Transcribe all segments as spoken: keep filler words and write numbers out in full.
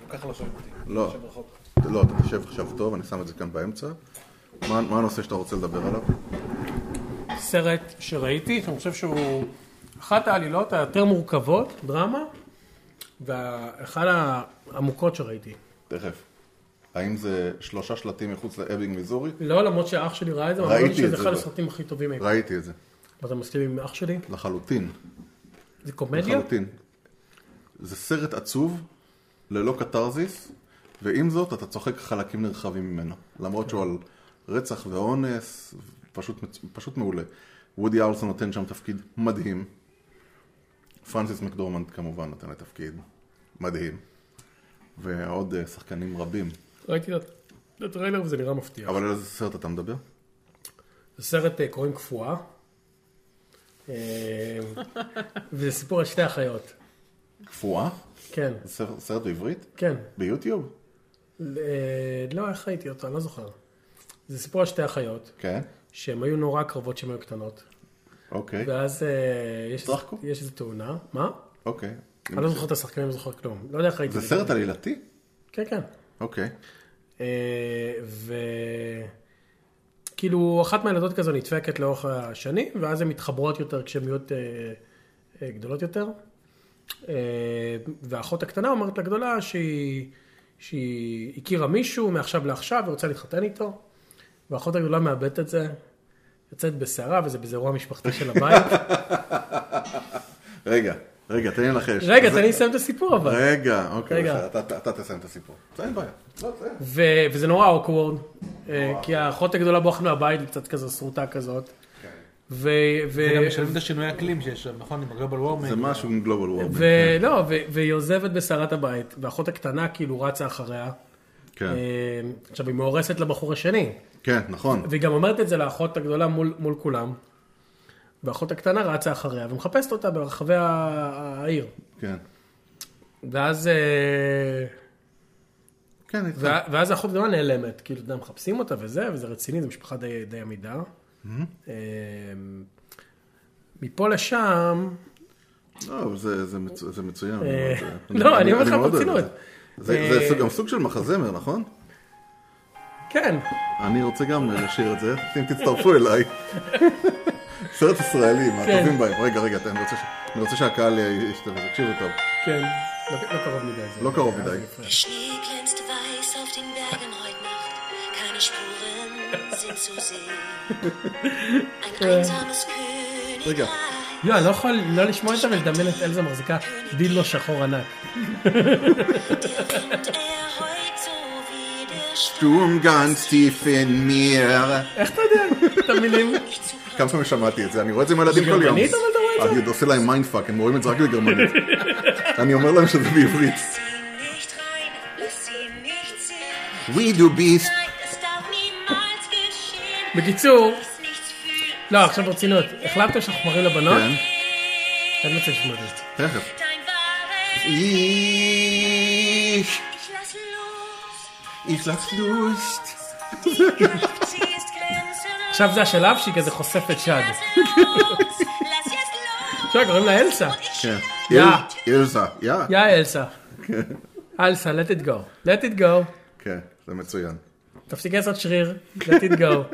ככה לא שואלים אותי. לא, לא, אתה תשב עכשיו טוב, אני שם את זה כאן באמצע. מה, מה הנושא שאתה רוצה לדבר עליו? סרט שראיתי, אני חושב שהוא אחת העלילות היותר מורכבות, דרמה, ואחת העמוקות שראיתי. תכף. האם זה שלושה שלטים מחוץ לאבינג מיזורי? לא, למרות שאח שלי ראה את זה, אמרו לי שזה אחד הסרטים הכי טובים. ראיתי את זה. ואתה מסכים עם אח שלי? לחלוטין. זה קומדיה? לחלוטין. זה סרט עצוב, ללא קטרזיס, ועם זאת אתה צוחק חלקים נרחבים ממנו. למרות שהוא על רצח ואונס, פשוט, פשוט מעולה. וודי ארלסון נותן שם תפקיד מדהים. פרנסיס מקדורמנט כמובן נותן תפקיד מדהים. ועוד שחקנים רבים. ראיתי את הטריילר וזה נראה מפתיע. אבל על איזה סרט אתה מדבר? זה סרט קוראים כפואה. וזה סיפור על שתי אחיות. כפואה? כן. זה סרט בעברית? כן. ביוטיוב? לא, איך ראיתי אותו? אני לא זוכר. זה סיפור על שתי אחיות. כן. שהן היו נורא קרבות שהן היו קטנות. אוקיי. ואז יש איזו תאונה. מה? אוקיי. אני לא זוכר את השחקנים, אני לא זוכר כלום. לא יודע איך ראיתי. זה סרט עלילתי? כן, כן. אוקיי. וכאילו, אחת מהילדות כזו נדפקת לאורך השנים, ואז הן מתחברות יותר כשהן להיות גדולות יותר. והאחות הקטנה אומרת לגדולה שהיא, שהיא הכירה מישהו מעכשיו לעכשיו ורוצה להתחתן איתו. והאחות הגדולה מאבדת את זה, יוצאת בסערה, וזה בזה אירוע משפחתי של הבית. רגע. רגע, תן לי לחש. רגע, תן לי לסיים את הסיפור אבל. רגע, אוקיי, אתה תסיים את הסיפור. זה אין בעיה. וזה נורא אוקוורד, כי האחות הגדולה בורחת מהבית, קצת כזו סרוטה כזאת. זה גם משלמים את השינוי אקלים שיש שם, נכון? עם הגלובל וורמינג. זה משהו עם גלובל וורמינג. ולא, והיא עוזבת בסערת הבית, והאחות הקטנה כאילו רצה אחריה. כן. עכשיו, היא מאורסת לבחור השני. כן, נכון. והיא גם אומרת את זה לאחות הגדולה מול כולם. והאחות הקטנה רצה אחריה, ומחפשת אותה ברחבי העיר. כן. ואז... כן, איתך. ואז האחות הגדולה נעלמת. כאילו, אתם מחפשים אותה וזה, וזה רציני, זה משפחה די, די עמידה. מפה לשם... לא, זה מצוין. לא, אני אומר לך ברצינות. זה גם סוג של מחזמר, נכון? כן. אני רוצה גם לשיר את זה, אם תצטרפו אליי. סרט ישראלי, מהטובים בהם. רגע, רגע, אני רוצה שהקהל ישתתף, תקשיבו טוב. כן, לא קרוב מדי. לא קרוב מדי. רגע. לא, אני לא יכול לא לשמוע את זה ולדמיין את אלזה מחזיקה דילו שחור ענק. שטום גנץ טיף אין מיר. איך אתה יודע את המילים? כמה פעמים שמעתי את זה, אני רואה את זה עם הילדים כל יום. גרמנית אבל אתה רואה את זה? אני עושה להם מיינדפאק, הם רואים את זה רק בגרמנית. אני אומר להם שזה בעברית. We do beast. בקיצור, לא, עכשיו ברצינות, החלטתם שאנחנו מראים לבנות? כן. אני רוצה לשמוע את זה. תכף. איך. איך lass Lust. עכשיו זה השלב שהיא כזה חושפת שד. עכשיו קוראים לה אלסה. כן. יא. אלסה, יא. יא אלסה. אלסה, let it go. let it go. כן, זה מצוין. תפסיק לעשות שריר. let it go.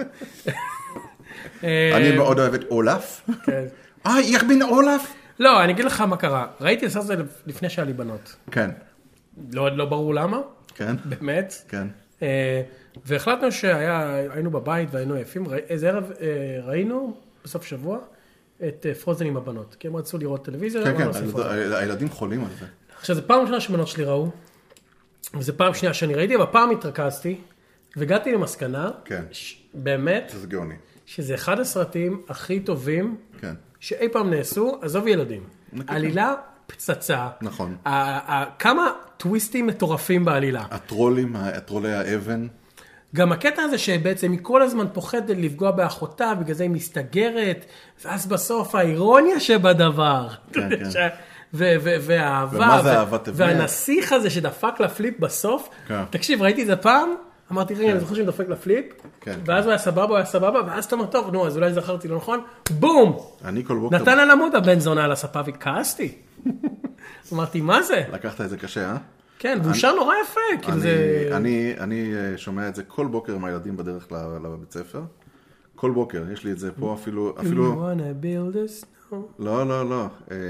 אני מאוד אוהב את אולף. כן. אה, איך בין אולף? לא, אני אגיד לך מה קרה. ראיתי את זה לפני שהיה לי בנות. כן. לא ברור למה. כן. באמת. כן. והחלטנו שהיינו בבית והיינו יפים, איזה ערב ראינו בסוף שבוע את פרוזן עם הבנות, כי הם רצו לראות טלוויזיה. כן, כן, הילדים חולים על זה. עכשיו, זו פעם ראשונה שבנות שלי ראו, וזו פעם שנייה שאני ראיתי, אבל פעם התרכזתי, והגעתי למסקנה, באמת, שזה גאוני. שזה אחד הסרטים הכי טובים שאי פעם נעשו, עזוב ילדים. עלילה פצצה. נכון. כמה טוויסטים מטורפים בעלילה. הטרולים, הטרולי האבן. גם הקטע הזה שבעצם היא כל הזמן פוחדת לפגוע באחותה, בגלל זה היא מסתגרת, ואז בסוף האירוניה שבדבר. כן, כן. והאהבה. ומה זה אהבת אבן? והנסיך הזה שדפק לפליפ בסוף. תקשיב, ראיתי את זה פעם, אמרתי, רגע, אני זוכר שאני דופק לפליפ, ואז הוא היה סבבה, הוא היה סבבה, ואז אתה אומר, טוב, נו, אז אולי זכרתי לא נכון, בום! נתן על עמוד הבן זונה על הספה וכעסתי. אמרתי, מה זה? לקחת את זה קשה, אה? כן, והוא שר נורא יפה. אני שומע את זה כל בוקר עם הילדים בדרך לבית ספר. כל בוקר, יש לי את זה פה אפילו... Do you wanna build a snow? לא, לא, לא.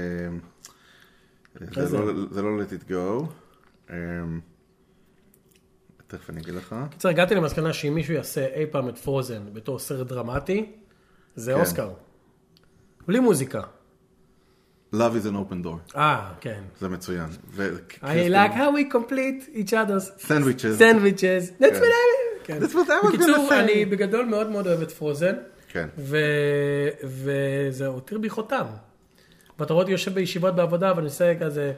זה לא let it go. תכף אני אגיד לך. קיצר, הגעתי למסקנה שאם מישהו יעשה אי פעם את פרוזן בתור סרט דרמטי, זה אוסקר. בלי מוזיקה. Love is an open door. אה, כן. זה מצוין. I like how we complete each other's sandwiches. sandwiches. That's what I mean. That's what I was gonna say. בקיצור, אני בגדול מאוד מאוד אוהב את פרוזן. כן. וזה הותיר בי חותם. ואתה רואה אותי יושב בישיבות בעבודה, ואני עושה כזה...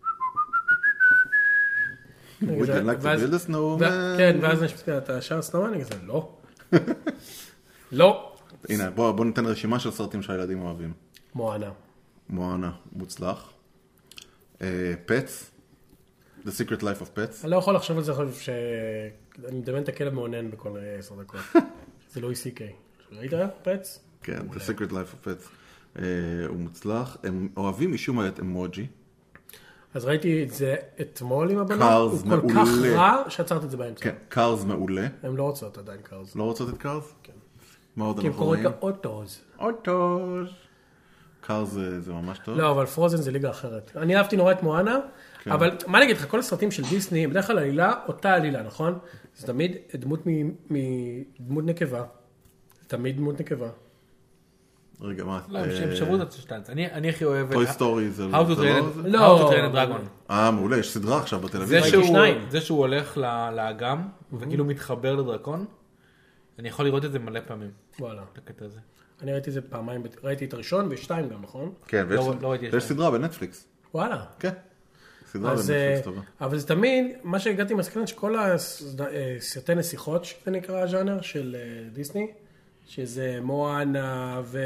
We can like to build a snowman. כן, ואז אתה שר סנואמן, אני כזה, לא. לא. הנה, בוא ניתן רשימה של סרטים שהילדים אוהבים. מואנה. מואנה, מוצלח. פטס. The Secret Life of Pets. אני לא יכול לחשוב על זה, ש... אני מדמיין את הכלב מעונן בכל עשר דקות. זה לואי סי קיי. ראית פטס? כן, The Secret Life of Pets. הוא מוצלח. הם אוהבים משום מה את אמוג'י. אז ראיתי את זה אתמול עם הבנות. קארס מעולה. הוא כל כך רע שעצרת את זה באמצע. כן, קארס מעולה. הם לא רוצות עדיין קארס. לא רוצות את קארס? כן. מה עוד כי הם קוראים כאוטוז. אוטוז. קארס זה ממש טוב. לא, אבל פרוזן זה ליגה אחרת. אני אהבתי נורא את מואנה, אבל מה נגיד לך, כל הסרטים של דיסני, בדרך כלל עלילה, אותה עלילה, נכון? זה תמיד דמות מדמות נקבה. זה תמיד דמות נקבה. רגע, מה? לא, הם שברו את השטנץ. אני הכי אוהב... טוי סטורי זה לא... How to Train a Dragon. אה, מעולה, יש סדרה עכשיו בטלוויזיה. זה שהוא הולך לאגם, וכאילו מתחבר לדרקון, אני יכול לראות את זה מלא פעמים. וואלה. לקטע הזה. אני ראיתי את זה פעמיים, ראיתי את הראשון ושתיים גם, נכון? כן, ויש סדרה בנטפליקס. וואלה. כן. סדרה בנטפליקס טובה. אבל זה תמיד, מה שהגעתי מסקנת שכל הסרטי נשיחות, שזה נקרא הז'אנר של דיסני, שזה מואנה ו...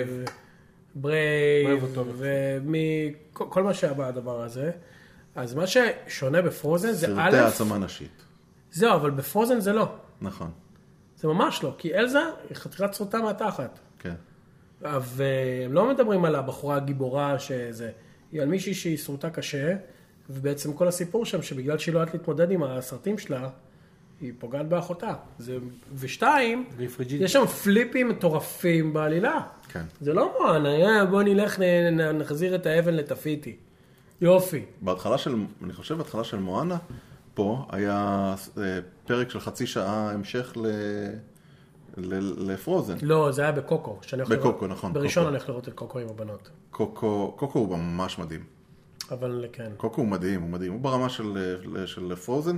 ברייב, וכל מה שהיה בדבר הזה. אז מה ששונה בפרוזן זה א'... סרטי העצמה נשית. זהו, אבל בפרוזן זה לא. נכון. זה ממש לא, כי אלזה היא חתיכת סרוטה מהתחת. כן. והם לא מדברים על הבחורה הגיבורה שזה, היא על מישהי שהיא סרוטה קשה, ובעצם כל הסיפור שם, שבגלל שהיא לא יודעת להתמודד עם הסרטים שלה, היא פוגעת באחותה. זה... ושתיים, יש שם פליפים מטורפים בעלילה. כן. זה לא מואנה, בוא נלך נחזיר את האבן לתפיתי. יופי. בהתחלה של, אני חושב, בהתחלה של מואנה, פה היה פרק של חצי שעה המשך ל... לפרוזן. לא, זה היה בקוקו. בקוקו, נכון. בראשון אני הולך לראות את קוקו עם הבנות. קוקו, קוקו הוא ממש מדהים. אבל כן. קוקו הוא מדהים, הוא מדהים. הוא ברמה של, של פרוזן.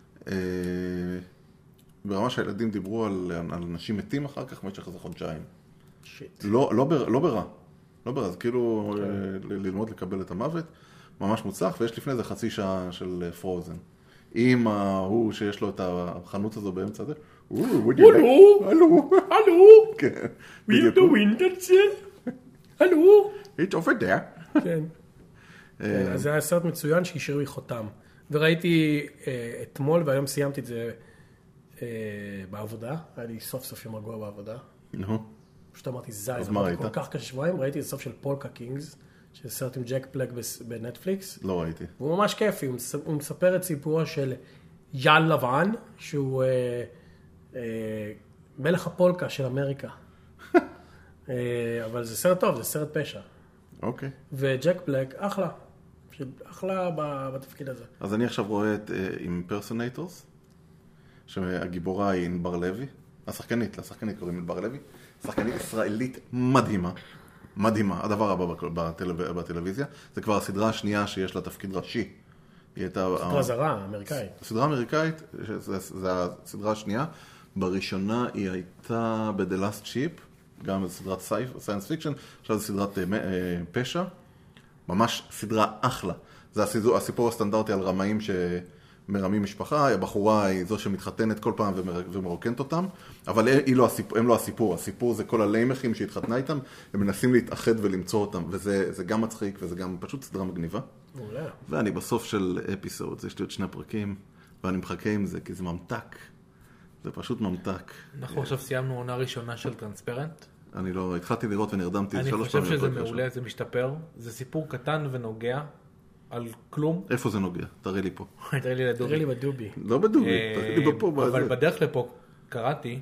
ברמה שהילדים דיברו על, על אנשים מתים אחר כך, במשך איזה חודשיים. שיט. לא, לא, בר, לא ברע. לא ברע, זה כאילו okay. ללמוד לקבל את המוות. ממש מוצלח, ויש לפני זה חצי שעה של פרוזן. עם ההוא שיש לו את החנות הזו באמצע הזה. הלו, הלו, הלו. כן. Will the winter chill? הלו. It's over there. כן. אז זה היה סרט מצוין שהשאיר לי חותם. וראיתי אתמול, והיום סיימתי את זה בעבודה. היה לי סוף סוף יום רגוע בעבודה. נו. פשוט אמרתי זי, אז מה ראית? כל כך קשה שבועיים. ראיתי את הסוף של פולקה קינגס, שזה סרט עם ג'ק בלק בנטפליקס. לא ראיתי. הוא ממש כיפי, הוא מספר את סיפורו של יאל לבן, שהוא אה, אה, מלך הפולקה של אמריקה. אה, אבל זה סרט טוב, זה סרט פשע. אוקיי. וג'ק בלק, אחלה. אחלה בתפקיד הזה. אז אני עכשיו רואה את אימפרסונטורס, שהגיבורה היא ענבר לוי. השחקנית, לשחקנית קוראים ענבר לוי. שחקנית ישראלית מדהימה. מדהימה, הדבר הבא בטל... בטלוויזיה. זה כבר הסדרה השנייה שיש לה תפקיד ראשי. היא הייתה... סדרה זרה, אמריקאית. הסדרה האמריקאית, זה, זה הסדרה השנייה. בראשונה היא הייתה ב-The Last Ship, גם סדרת סיינס פיקשן, עכשיו זה סדרת uh, פשע. ממש סדרה אחלה. זה הסיפור, הסיפור הסטנדרטי על רמאים שמרמים משפחה, הבחורה היא זו שמתחתנת כל פעם ומרוקנת אותם, אבל היא לא הסיפור, הם לא הסיפור, הסיפור זה כל הליימחים שהתחתנה איתם, הם מנסים להתאחד ולמצוא אותם, וזה זה גם מצחיק וזה גם פשוט סדרה מגניבה. מעולה. ואני בסוף של אפיסוד, יש לי עוד שני פרקים, ואני מחכה עם זה, כי זה ממתק. זה פשוט ממתק. אנחנו עכשיו סיימנו עונה ראשונה של טרנספרנט. אני לא, התחלתי לראות ונרדמתי שלוש פעמים. אני חושב שזה מעולה, זה משתפר. זה סיפור קטן ונוגע. על כלום. איפה זה נוגע? תראה לי פה. תראה לי לדובי. תראה לי בדובי. לא בדובי, תראה לי בפה. אבל בדרך לפה קראתי.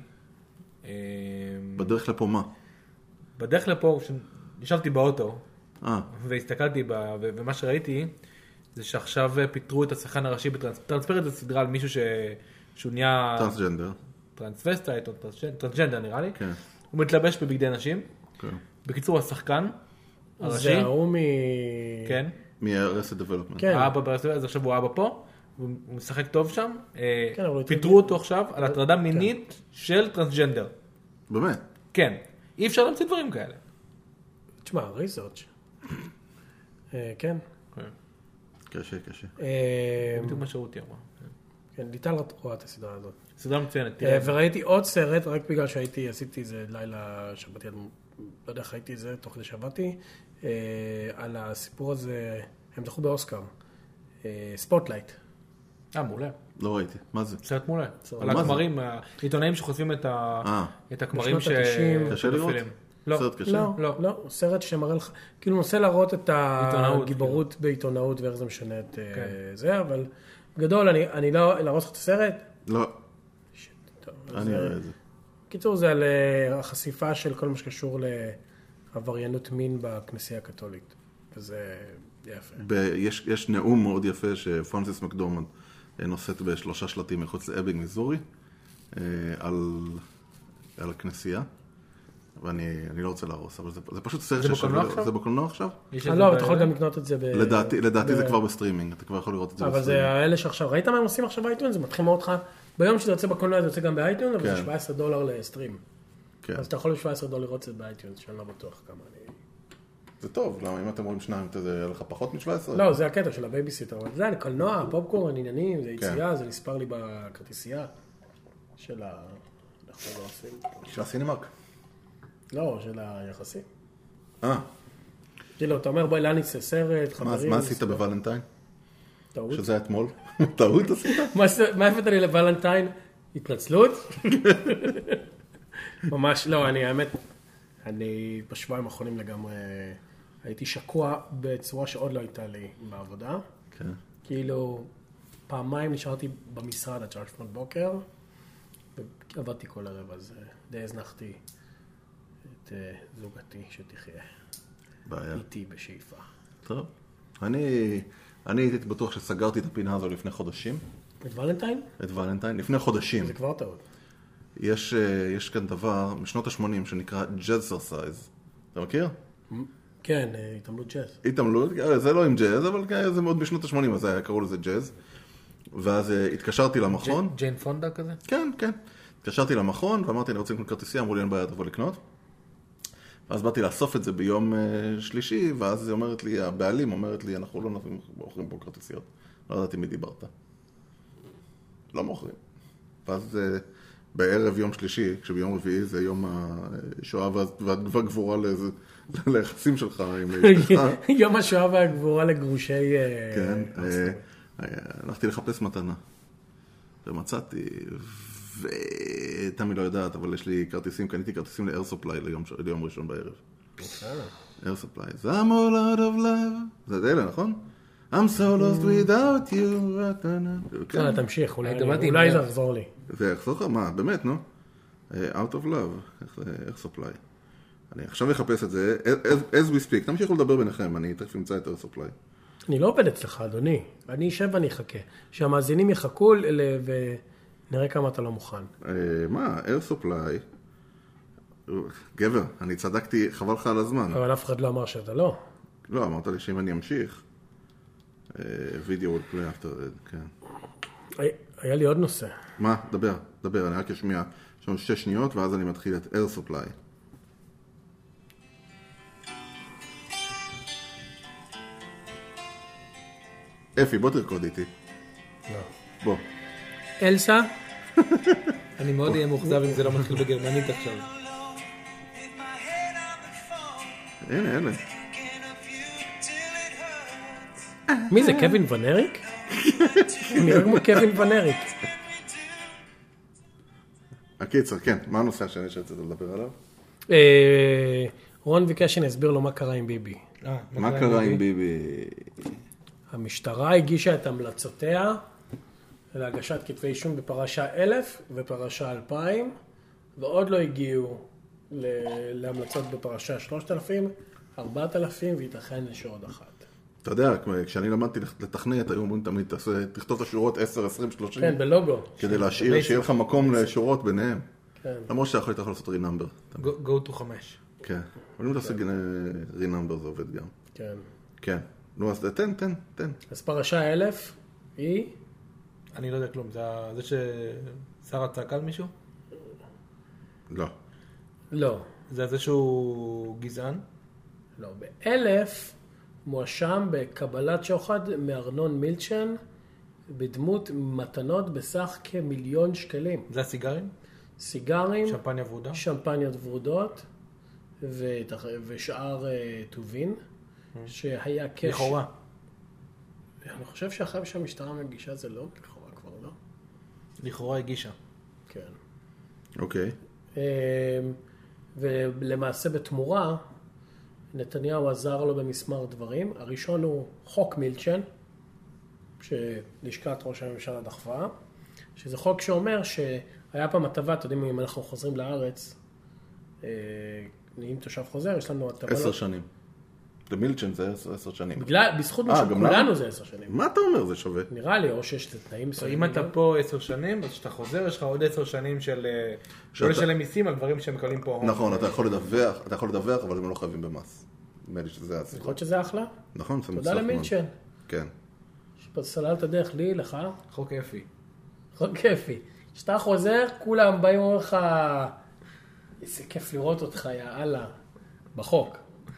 בדרך לפה מה? בדרך לפה, נשארתי באוטו, אה. והסתכלתי, ומה שראיתי, זה שעכשיו פיטרו את השחקן הראשי בטרנספרנט, זה סדרה על מישהו שהוא נהיה... טרנסג'נדר. טרנסווסטייט או טרנסג'נדר נראה לי. כן. הוא מתלבש בבגדי נשים. כן. בקיצור, השחקן הראשי. זה ההוא מ... כן. מ-Arrested Development. כן. האבא ברסטווסט, אז עכשיו הוא האבא פה. הוא משחק טוב שם. כן, אבל פיטרו אותו עכשיו על הטרדה מינית של טרנסג'נדר. באמת? כן. אי אפשר להמציא דברים כאלה. תשמע, ריסרצ'. כן. קשה, קשה. בדיוק מה שאותי אמרה. כן, ליטל רואה את הסדרה הזאת. סדרה מצוינת. וראיתי עוד סרט, רק בגלל שהייתי, עשיתי איזה לילה שבתי, לא יודע איך הייתי זה, תוך כדי שבתי, על הסיפור הזה, הם דחו באוסקר, ספוטלייט. אה, מעולה. לא ראיתי. מה זה? סרט מעולה. על הכמרים, העיתונאים שחושפים את הכמרים ש... קשה לראות? לא, סרט קשה? לא, לא, סרט שמראה לך, כאילו נושא להראות את הגיבורות בעיתונאות ואיך זה משנה את זה, אבל בגדול, אני לא, להראות לך את הסרט? לא. אני אראה את זה. קיצור, זה על החשיפה של כל מה שקשור לעבריינות מין בכנסייה הקתולית, וזה יפה. יש נאום מאוד יפה שפרנסיס מקדורמנד נושאת בשלושה שלטים מחוץ לאבינג, מיזורי, על הכנסייה. ואני לא רוצה להרוס, אבל זה פשוט סרט ששווה... זה בקולנוע עכשיו? זה בקולנוע עכשיו? לא, אבל אתה יכול גם לקנות את זה ב... לדעתי זה כבר בסטרימינג, אתה כבר יכול לראות את זה בסטרימינג. אבל זה האלה שעכשיו, ראית מה הם עושים עכשיו באייטיונס? זה מתחיל מאוד לך, ביום שזה יוצא בקולנוע זה יוצא גם באייטיונס, אבל זה שבעה עשר דולר לסטרים. אז אתה יכול ב-שבעה עשר דולר לראות את זה באייטיונס, שאני לא בטוח כמה אני... זה טוב, למה אם אתם רואים שניים, זה יהיה לך פחות מ-שבע עשרה? לא, זה הקטע של הבייביסיטר, אבל זה קולנוע, פופקורן, עניינים, זה יציאה, זה נספר לי בכרטיסייה של ה... של הסינמרק. לא, של היחסים. אה. כאילו, אתה אומר, בואי, לאן נצא סרט, חברים... מה עשית בוולנטיין? טעות. שזה אתמול? טעות עשית? מה הבאת לי לוולנטיין? התנצלות? ממש לא, אני, האמת, אני בשבועיים האחרונים לגמרי הייתי שקוע בצורה שעוד לא הייתה לי בעבודה. כן. כאילו, פעמיים נשארתי במשרד עד שלוש לפנות בוקר, ועבדתי כל ערב, אז די הזנחתי את זוגתי שתחיה. בעיה. איתי בשאיפה. טוב. אני, אני הייתי בטוח שסגרתי את הפינה הזו לפני חודשים. את ולנטיין? את ולנטיין, לפני חודשים. זה כבר טעות. יש, יש כאן דבר משנות ה-שמונים שנקרא ג'אזרסייז. אתה מכיר? כן, התעמלות ג'אז. התעמלות, זה לא עם ג'אז, אבל זה מאוד בשנות ה-שמונים, אז קראו לזה ג'אז. ואז התקשרתי למכון. ג'יין פונדה כזה? כן, כן. התקשרתי למכון ואמרתי, אני רוצה לקנות כרטיסייה, אמרו לי, אין בעיה, תבוא לקנות. ואז באתי לאסוף את זה ביום שלישי, ואז היא אומרת לי, הבעלים אומרת לי, אנחנו לא מוכרים פה כרטיסיות. לא ידעתי מי דיברת. לא מוכרים. ואז בערב יום שלישי, כשביום רביעי זה יום השואה והגבורה ליחסים שלך עם אשתך. יום השואה והגבורה לגרושי... כן. הלכתי לחפש מתנה. ומצאתי, ותמי לא יודעת, אבל יש לי כרטיסים, קניתי כרטיסים לאר סופליי ליום ראשון בערב. אר סופליי. I'm all out of love. זה אלה, נכון? I'm so lost without you. כן, תמשיך, אולי זה יחזור לי. זה יחזור לך? מה, באמת, נו? Out of love, אר סופליי. אני עכשיו אחפש את זה, as we speak, תמשיכו לדבר ביניכם, אני תכף אמצא את אר סופליי. אני לא עובד אצלך, אדוני. אני אשב ואני אחכה. שהמאזינים יחכו ונראה כמה אתה לא מוכן. מה, אר סופליי, גבר, אני צדקתי, חבל לך על הזמן. אבל אף אחד לא אמר שאתה לא. לא, אמרת לי שאם אני אמשיך, וידאו will play after it, כן. היה לי עוד נושא. מה? דבר, דבר, אני רק אשמיע. יש לנו שש שניות, ואז אני מתחיל את אר סופליי. אפי, בוא תרקוד איתי. לא. בוא. אלסה? אני מאוד אהיה מוחזב אם זה לא מתחיל בגרמנית עכשיו. הנה, הנה. מי זה, קווין ונריק? נראה כמו קווין ונריק. הקיצר, כן. מה הנושא השני שרצית לדבר עליו? רון ביקש שאני אסביר לו מה קרה עם ביבי. מה קרה עם ביבי? המשטרה הגישה את המלצותיה להגשת כתבי אישום בפרשה אלף ופרשה אלפיים, ועוד לא הגיעו להמלצות בפרשה שלושת אלפים, ארבעת אלפים, וייתכן שעוד אחת. אתה יודע, כשאני למדתי לתכנת, היו אומרים תמיד, תכתוב את השורות עשר, עשרים, שלושים. כן, בלוגו. כדי להשאיר, שיהיה לך מקום לשורות ביניהם. למרות שאתה יכול לעשות רינאמבר. go to חמש. כן. אבל אם אתה עושה רינאמבר זה עובד גם. כן. כן. נו, אז תן, תן, תן. אז פרשה אלף היא? אני לא יודע כלום. זה ששרה צעקה על מישהו? לא. לא. זה זה שהוא גזען? לא. באלף מואשם בקבלת שוחד מארנון מילצ'ן בדמות מתנות בסך כמיליון שקלים. זה הסיגרים? סיגרים. שמפניה ורודה? שמפניות ורודות ושאר טובין שהיה קש... לכאורה. אני חושב שאחרי שהמשטרה מגישה זה לא, לכאורה כבר לא. לכאורה הגישה. כן. אוקיי. ולמעשה בתמורה, נתניהו עזר לו במסמר דברים. הראשון הוא חוק מילצ'ן, שלשכת ראש הממשלה דחפה, שזה חוק שאומר שהיה פעם הטבה, אתם יודעים, אם אנחנו חוזרים לארץ, אם תושב חוזר, יש לנו הטבה... עשר שנים. למילצ'ן זה עשר שנים. בגלל, בזכות מה שכולנו זה עשר שנים. מה אתה אומר? זה שווה. נראה לי, או שיש תנאים מסוימים. אם אתה פה עשר שנים, אז כשאתה חוזר, יש לך עוד עשר שנים של... לא לשלם מיסים על דברים שהם מקבלים פה. נכון, אתה יכול לדווח, אתה יכול לדווח, אבל הם לא חייבים במס. נדמה לי שזה הסיפור. יכול להיות שזה אחלה. נכון, זה מוצלח. תודה למילצ'ן. כן. שסלל את הדרך לי, לך. חוק כיפי. חוק כיפי. כשאתה חוזר, כולם באים ואומרים לך, איזה כיף לראות אותך, יאללה, בחוק.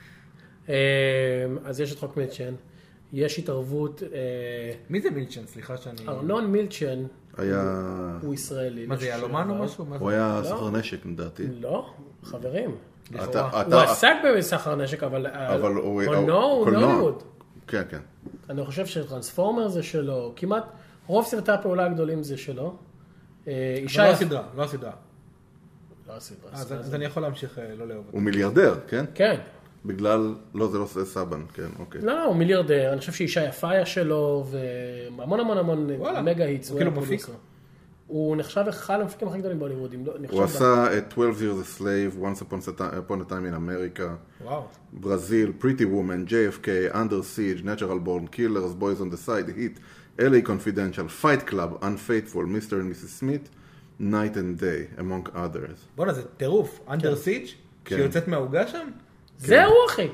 אז יש את חוק מילצ'ן, יש התערבות... מי זה מילצ'ן? סליחה שאני... ארנון מילצ'ן היה... הוא ישראלי. מה זה, יהלומן או משהו? הוא היה סחר נשק, לדעתי. לא, חברים. הוא עסק בסחר נשק, אבל... אבל הוא... קולנוע הוא הוליווד. כן, כן. אני חושב שטרנספורמר זה שלו, כמעט רוב סרטי הפעולה הגדולים זה שלו. אבל לא הסדרה, לא הסדרה. לא הסדרה. אז אני יכול להמשיך לא לאהוב. הוא מיליארדר, כן? כן. בגלל, לא, זה לא סבן, כן, אוקיי. לא, לא, הוא מיליארדר, אני חושב שאישה יפה היה שלו, והמון המון המון מגה היטס. הוא כאילו מפיק? הוא נחשב אחד המפיקים הכי גדולים בהוליווד. הוא עשה את twelve years a slave, once upon a time in America, וואו. ברזיל, Pretty Woman, J F K, Under Siege, Natural Born Killers, Boys on the Side, Heat, L A Confidential, Fight Club, Unfaithful, מיסטר and מיסס Smith, Night and Day, among others. בוא'נה, זה טירוף. Under Siege? שיוצאת מההוגה שם? זהו אחי.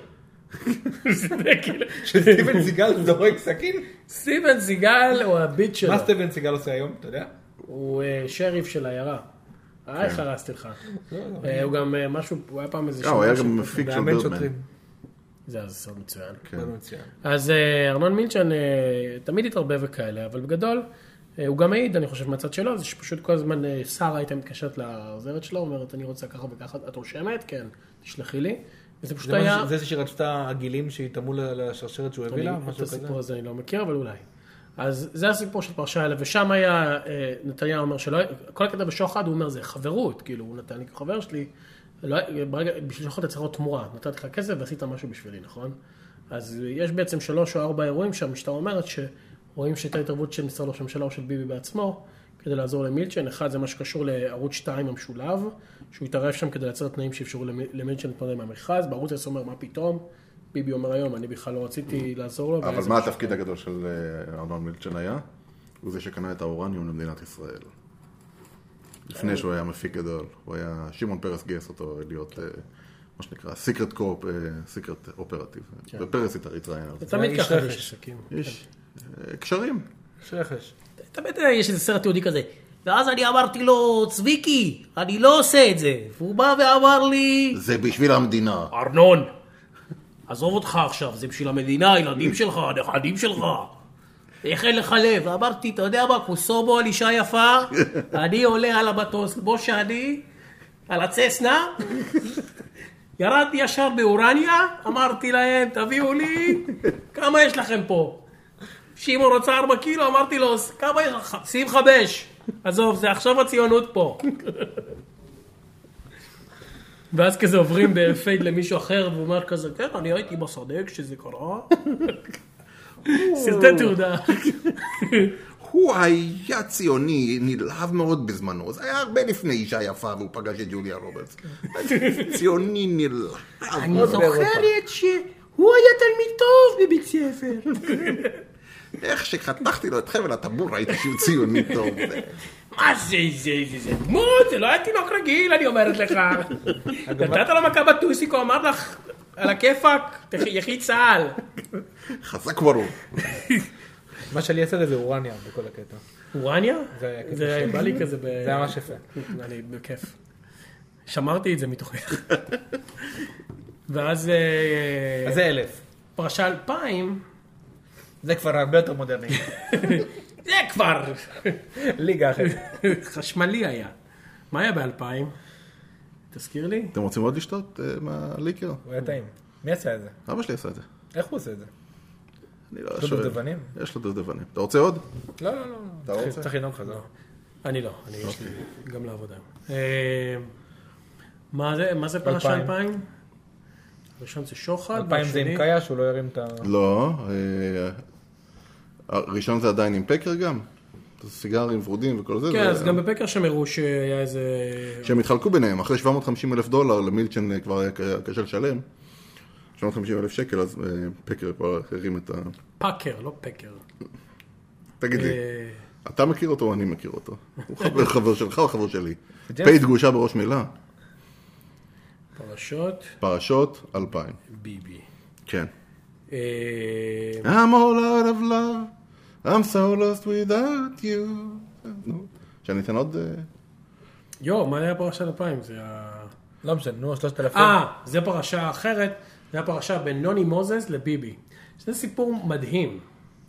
שסטיבן סיגל זורק סכין? סטיבן סיגל הוא הביט שלו. מה סטיבן סיגל עושה היום, אתה יודע? הוא שריף של העיירה. אה, חרסתי לך. הוא גם משהו, הוא היה פעם איזה הוא היה גם מפיק של בירדמן. זה סרט מצוין. מצוין. אז ארנון מילצ'ן תמיד התערבב וכאלה, אבל בגדול, הוא גם העיד, אני חושב, מהצד שלו, זה שפשוט כל הזמן שרה הייתה מתקשרת לעוזרת שלו, אומרת, אני רוצה ככה וככה, את רושמת? כן, תשלחי לי. וזה פשוט היה... זה שרצתה הגילים שהתאמו לשרשרת שהוא הביא לה? את הסיפור הזה אני לא מכיר, אבל אולי. אז זה הסיפור של פרשה האלה, ושם היה, נתניהו אומר שלא, כל הקטע בשוחד, הוא אומר, זה חברות, כאילו, הוא נתן לי כחבר שלי, ברגע, בשביל שוחד אתה צריך להיות תמורה, נתתי לך כסף ועשית משהו בשבילי, נכון? אז יש בעצם שלוש או ארבע אירועים שהמשטרה אומרת שרואים שהייתה התערבות של משרד ראש הממשלה או של ביבי בעצמו, כדי לעזור למילצ'ן. אחד זה מה שקשור לערוץ שתיים המשולב, שהוא התערב שם כדי לייצר תנאים שאפשרו למילצ'ן להתמודד מהמכרז. בערוץ עשר אומר, מה פתאום? ביבי אומר היום, אני בכלל לא רציתי לעזור לו. אבל מה התפקיד הגדול של ארנון מילצ'ן היה? הוא זה שקנה את האורניום למדינת ישראל. לפני שהוא היה מפיק גדול. הוא היה, שמעון פרס גייס אותו להיות, מה שנקרא, סיקרט קורפ, סיקרט אופרטיב. ופרס התראיין. זה תמיד ככה יש עסקים. יש קשרים. יש רכש. תמיד יש איזה סרט יהודי כזה. ואז אני אמרתי לו, צביקי, אני לא עושה את זה. והוא בא ואמר לי... זה בשביל המדינה. ארנון, עזוב אותך עכשיו, זה בשביל המדינה, הילדים שלך, הנכדים שלך. איך אין לך לב? ואמרתי, אתה יודע מה, קוסובו על אישה יפה, אני עולה על המטוס, כמו שאני, על הצסנה, ירדתי ישר באורניה, אמרתי להם, תביאו לי, כמה יש לכם פה? שימו רוצה ארבע קילו, אמרתי לו, כמה יש לך? שים חמש. עזוב, זה עכשיו הציונות פה. ואז כזה עוברים בפייד למישהו אחר, והוא אומר כזה, כן, אני הייתי בשדה כשזה קרה. סרטי תעודה. הוא היה ציוני, נלהב מאוד בזמנו. זה היה הרבה לפני אישה יפה, והוא פגש את ג'וליה רוברטס. ציוני נלהב. אני זוכרת שהוא היה תלמיד טוב בבית ספר. איך שחתכתי לו את חבל הטבור, ראיתי שהוא ציוני טוב. מה זה, זה, זה, זה דמות, זה לא היה תינוק רגיל, אני אומרת לך. נתת לו מכה בטוסיקו, אמרת לך, על הכיפק, יחיד צהל. חזק ברור. מה שלי יצא זה אורניה בכל הקטע. אורניה? זה זה בא לי כזה ב... זה היה ממש יפה. אני בכיף. שמרתי את זה מתוכי. ואז... אז זה אלף. פרשה אלפיים... זה כבר הרבה יותר מודרני. זה כבר... ליגה אחרת. חשמלי היה. מה היה באלפיים? תזכיר לי. אתם רוצים עוד לשתות מהליקר? הוא היה טעים. מי עשה את זה? אבא שלי עשה את זה. איך הוא עושה את זה? אני לא יש לו שואל. דובדבנים? יש לו דובדבנים. אתה רוצה עוד? לא, לא, לא. אתה רוצה? צריך לנהוג חזר. אני לא, אני יש לי גם לעבודה. מה זה, מה זה פרשה אלפיים. אלפיים? הראשון זה שוחד, אלפיים זה עם קאיה שהוא לא ירים את ה... לא. הראשון זה עדיין עם פקר גם. סיגרים ורודים וכל זה. כן, אז גם בפקר שם הראו שהיה איזה... שהם התחלקו ביניהם. אחרי שבע מאות וחמישים אלף דולר למילצ'ן כבר היה קשה לשלם. שבע מאות וחמישים אלף שקל, אז פקר כבר הרים את ה... פאקר, לא פקר. תגיד לי, אה, אתה מכיר אותו או אני מכיר אותו? הוא חבר- חבר שלך או חבר שלי? פי דגושה בראש מילה. פרשות, פרשות אלפיים. ביבי. כן. אה, I'm all out of love, I'm so lost without you. נו, שאני אתן עוד... אה, יו, מה היה פרשת אלפיים? זה ה... לא משנה, נו, שלושת אלפים. אה, זה פרשה אחרת. זה הפרשה בין נוני מוזס לביבי. זה סיפור מדהים.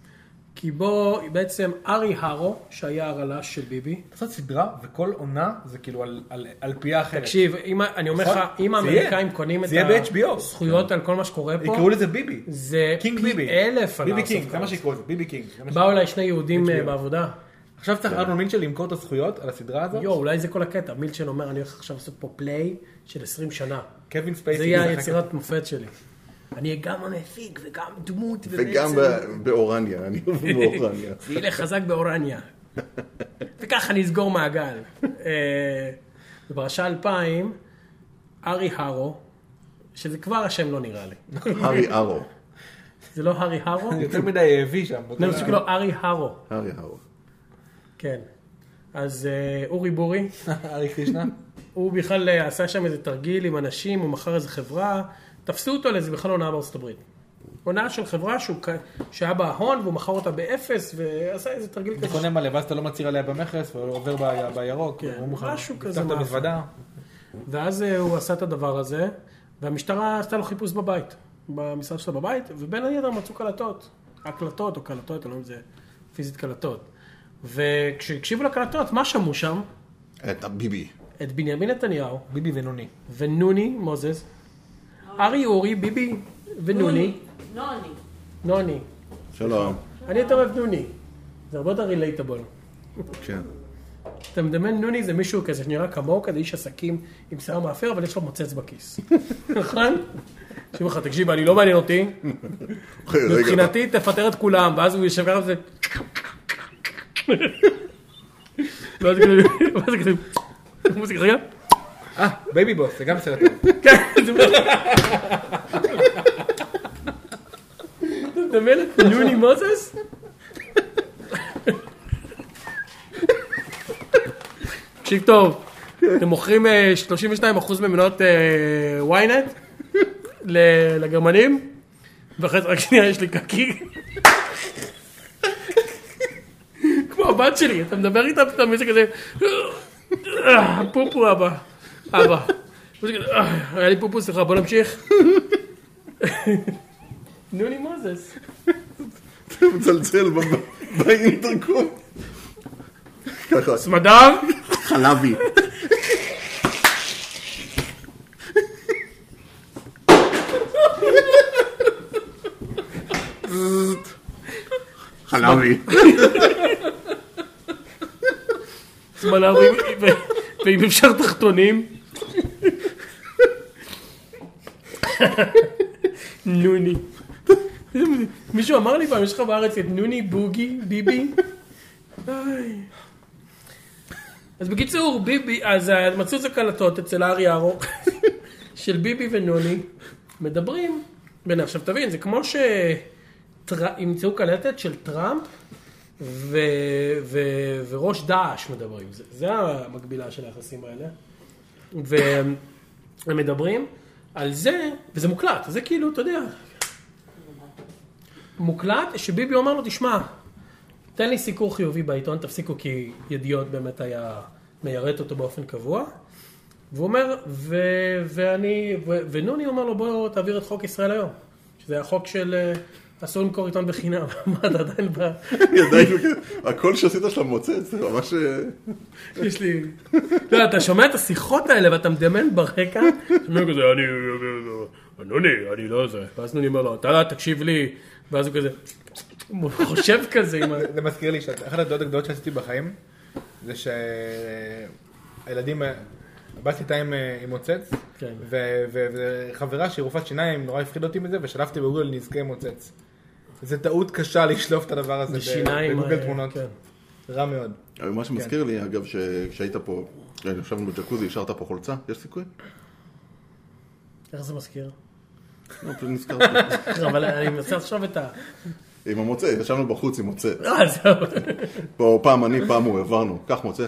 כי בו בעצם ארי הרו, שהיה הרל"ש של ביבי. לעשות סדרה, וכל עונה זה כאילו על- על- על פייה אחרת. תקשיב, אם- אני אומר לך, נכון? אם זה האמריקאים יהיה. קונים את זה יהיה ב-אייץ' בי או. הזכויות על כל מה שקורה פה, יקראו לזה ביבי. זה קינג פי ביבי. אלף על ביבי House קינג, of זה מה Cards. שיקראו לזה, ביבי קינג. זה מה ש- באו אליי שני יהודים אה, H B O. בעבודה. עכשיו צריך ארנון מינצ'ל למכור את הזכויות על הסדרה הזאת. יו, אולי זה כל הקטע. מילצ'ן אומר, אני הולך עכשיו לעשות פה פליי של עשרים שנה. קווין ספייסי. זה יהיה משחק- היצירת מופת שלי. אני אהיה גם המפיק וגם דמות. וגם ובעצם- ב- באורניה, אני אוהב באורניה. זה ילך חזק באורניה. וככה אני אסגור מעגל. אה, בפרשה אלפיים, ארי הרו, שזה כבר השם לא נראה לי. הארי ארו. זה לא הארי הרו? יותר מדי האבי שם. אני רוצה שכאילו ארי הרו. הארי ארו. כן. אז אה, אורי בורי, ארי קרישנה. הוא בכלל אה, עשה שם איזה תרגיל עם אנשים, הוא מכר איזה חברה, תפסו אותו לזה בכלל הונאה בארצות הברית. הונאה של חברה שהוא, ק- שהיה בה הון, והוא מכר אותה באפס, ועשה איזה תרגיל אתה כזה. קונה מלא, ואז אתה לא מצהיר עליה במכס, ועובר ב- בירוק. כן, והוא מוכן. משהו כזה לפתוח את מאפן. המזוודה. ואז אה, הוא עשה את הדבר הזה, והמשטרה עשתה לו חיפוש בבית, במשרד שלו בבית, ובין היתר מצאו קלטות, הקלטות או קלטות, אני לא יודע אם זה פיזית קלטות. וכשהקשיבו לקלטות, מה שמעו שם? את הביבי. את בנימין נתניהו, ביבי ונוני. ונוני מוזס, ארי אורי, ביבי ונוני, נוני. נוני. שלום. אני יותר אוהב נוני, זה הרבה יותר רילייטבול. כן. אתה מדמיין נוני זה מישהו כזה שנראה כמוהו, כזה איש עסקים עם שיער מאפר, אבל יש לו מוצץ בכיס. נכון? תקשיב לך, תקשיב, אני לא מעניין אותי. רגע, מבחינתי תפטר את כולם, ואז הוא יושב ככה וזה... ואז כזה... ואז כזה... מוזיקה, רגע. אה, בייבי בוס, זה גם סרט טוב. כן, זה... אתה מדמיין את נוני מוזס? תקשיב טוב, אתם מוכרים אה, שלושים ושניים אחוז ממנות וויינט לגרמנים, ואחרי זה רק שנייה יש לי קקי. כמו הבת שלי, אתה מדבר איתה פתאום איזה כזה, אה, פופו אבא, אבא. אה, היה לי פופו, סליחה, בוא נמשיך. נוני מוזס. אתה מצלצל ב- באינטרקום. ככה. סמדר? חלבי. חלבי. סמדר, ואם אפשר תחתונים. נוני. מישהו אמר לי פעם, יש לך בארץ את נוני, בוגי, ביבי? אז בקיצור, ביבי, אז מצאו את הקלטות אצל הארי ארו של ביבי ונוני, מדברים בין, עכשיו תבין, זה כמו שימצאו קלטת של טראמפ ו... ו... וראש דאעש מדברים, זה, זה המקבילה של היחסים האלה, והם מדברים על זה, וזה מוקלט, זה כאילו, אתה יודע, מוקלט שביבי אומר לו, תשמע, תן לי סיקור חיובי בעיתון, תפסיקו כי ידיעות באמת היה מיירט אותו באופן קבוע. והוא אומר, ו, ואני, ו, ונוני אומר לו, בוא תעביר את חוק ישראל היום. שזה החוק של אסור למכור עיתון בחינם. מה, אתה עדיין בא? הכל שעשית שלך מוצץ, זה ממש... יש לי... לא, אתה שומע את השיחות האלה ואתה מדמיין ברקע. שומע כזה, אני... נוני, אני לא זה. ואז נוני אומר לו, אתה תקשיב לי. ואז הוא כזה... הוא חושב כזה. זה מזכיר לי שאחת הדעות הגדולות שעשיתי בחיים, זה שהילדים, הבת איתה עם מוצץ, וחברה שהיא רופאת שיניים, נורא הפחיד אותי מזה, ושלפתי בגוגל נזקי מוצץ. זה טעות קשה לשלוף את הדבר הזה בגוגל תמונות. רע מאוד. מה שמזכיר לי, אגב, כשהיית פה, ישבנו בג'קוזי, השארת פה חולצה, יש סיכוי? איך זה מזכיר? לא, פשוט נזכרתי. אבל אני מנסה עכשיו את ה... עם המוצא, ישבנו בחוץ עם מוצא. אה, זהו. פה פעם אני, פעם הוא, עברנו. קח מוצא.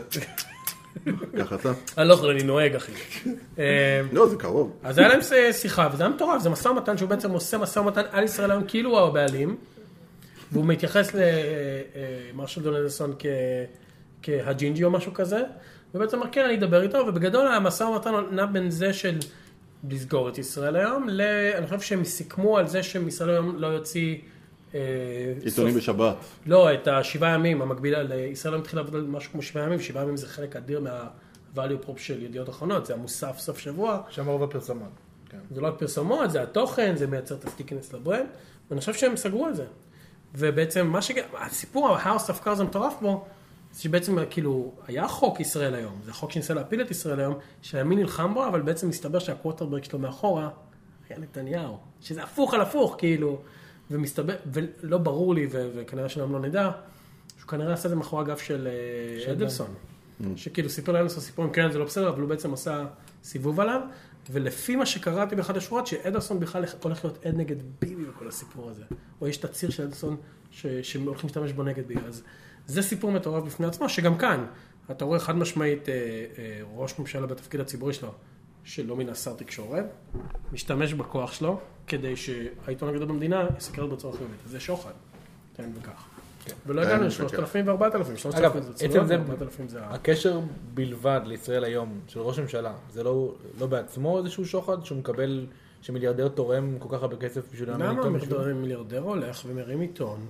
קח אתה. אני לא יכול, אני נוהג, אחי. לא, זה קרוב. אז היה להם שיחה, וזה היה מטורף, זה מסע ומתן שהוא בעצם עושה מסע ומתן על ישראל היום, כאילו הוא הבעלים, והוא מתייחס למרשל דונלדסון כהג'ינג'י או משהו כזה, ובעצם אמר, כן, אני אדבר איתו, ובגדול המסע ומתן נע בין זה של לסגור את ישראל היום, אני חושב שהם סיכמו על זה שישראל היום לא יוציא... עיתונים בשבת. לא, את השבעה ימים, המקבילה, לישראל היום התחיל לעבוד על משהו כמו שבעה ימים, שבעה ימים זה חלק אדיר מה-value prop של ידיעות אחרונות, זה המוסף סוף שבוע. שם רוב הפרסומות. זה לא הפרסומות, זה התוכן, זה מייצר את הסטיקינס לברנד, ואני חושב שהם סגרו על זה. ובעצם מה ש... הסיפור, ה-House of Cards המטורף בו, זה שבעצם כאילו, היה חוק ישראל היום, זה חוק שניסה להפיל את ישראל היום, שהימין נלחם בו, אבל בעצם מסתבר שהקווטרברג שלו מאחורה, היה נתניהו, שזה הפוך על הפוך, כאילו, ומסתבר, ולא ברור לי, ו- וכנראה שלנו לא נדע, שהוא כנראה עשה את זה מאחורי הגב של אדלסון, שכאילו סיפר לנו סיפורים, כן, זה לא בסדר, אבל הוא בעצם עשה סיבוב עליו, ולפי מה שקראתי באחד השורות, שאדלסון בכלל הולך להיות עד נגד ביבי בכל הסיפור הזה, או יש תציר של אדלסון ש- שהולכים להשתמש בו נגד ביבי, אז זה סיפור מטורף בפני עצמו, שגם כאן, אתה רואה חד משמעית אה, אה, ראש ממשלה בתפקיד הציבורי שלו, שלא מן השר תקשורת, משתמש בכוח שלו, כדי שהעיתון הגדול במדינה יסקר בצורה חיובית. זה שוחד. תן וכך. ולא הגענו שלושת אלפים וארבעת אלפים. אגב, עצם זה, הקשר בלבד לישראל היום, של ראש הממשלה, זה לא בעצמו איזשהו שוחד, שהוא מקבל, שמיליארדר תורם כל כך הרבה כסף בשביל להאמין עיתון בשביל? למה מיליארדר הולך ומרים עיתון,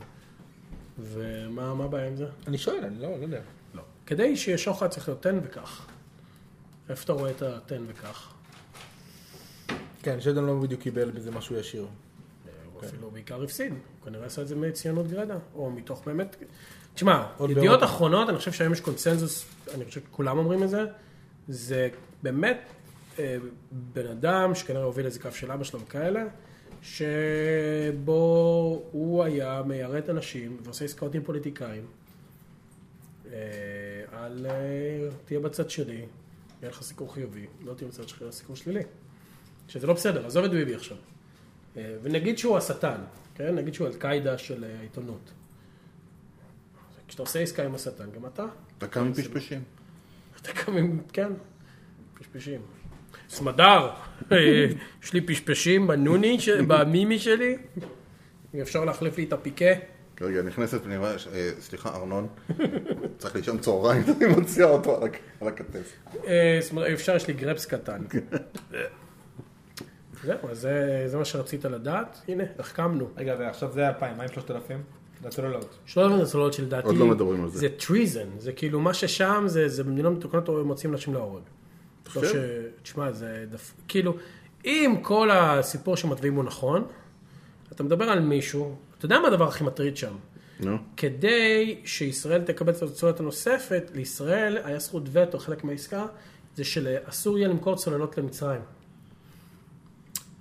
ומה הבעיה עם זה? אני שואל, אני לא יודע. לא. כדי שיהיה שוחד צריך להיות תן וכך. איפה אתה רואה את התן וכך? כן, שדן לא בדיוק קיבל בזה משהו ישיר. הוא אפילו בעיקר הפסיד. הוא כנראה עשה את זה מציונות גרדה, או מתוך באמת... תשמע, ידיעות אחרונות, אני חושב שהיום יש קונצנזוס, אני חושב שכולם אומרים את זה, זה באמת בן אדם שכנראה הוביל איזה קו של אבא שלו וכאלה, שבו הוא היה מיירט אנשים ועושה עסקאות עם פוליטיקאים, על תהיה בצד שלי, יהיה לך סיקור חיובי, לא תהיה בצד שלי, סיקור שלילי. שזה לא בסדר, עזוב את ביבי עכשיו. ונגיד שהוא השטן, כן? נגיד שהוא אל-קאידה של העיתונות. כשאתה עושה עסקה עם השטן, גם אתה. אתה קם עם פשפשים. אתה קם עם, כן, פשפשים. סמדר, יש לי פשפשים בנוני, במימי שלי. אפשר להחליף לי את הפיקה. רגע, נכנסת פנימה, סליחה, ארנון. צריך לישון צהריים, אני מוציאה אותו על הכתף. אפשר, יש לי גרפס קטן. זהו, אז זה מה שרצית לדעת. הנה, החכמנו. רגע, ועכשיו זה אלפיים, מה עם שלושת אלפים? הצוללות. שלושת אלפים הצוללות של דעתי. עוד לא מדברים על זה. זה טריזן, זה כאילו מה ששם, זה במדינות מתוקנות מוצאים נשים להורג. חושב? תשמע, זה כאילו, אם כל הסיפור שמטביעים הוא נכון, אתה מדבר על מישהו, אתה יודע מה הדבר הכי מטריד שם? נו. כדי שישראל תקבל את הצוללת הנוספת, לישראל היה זכות וטו, חלק מהעסקה, זה שאסור יהיה למכור צוללות למצרים.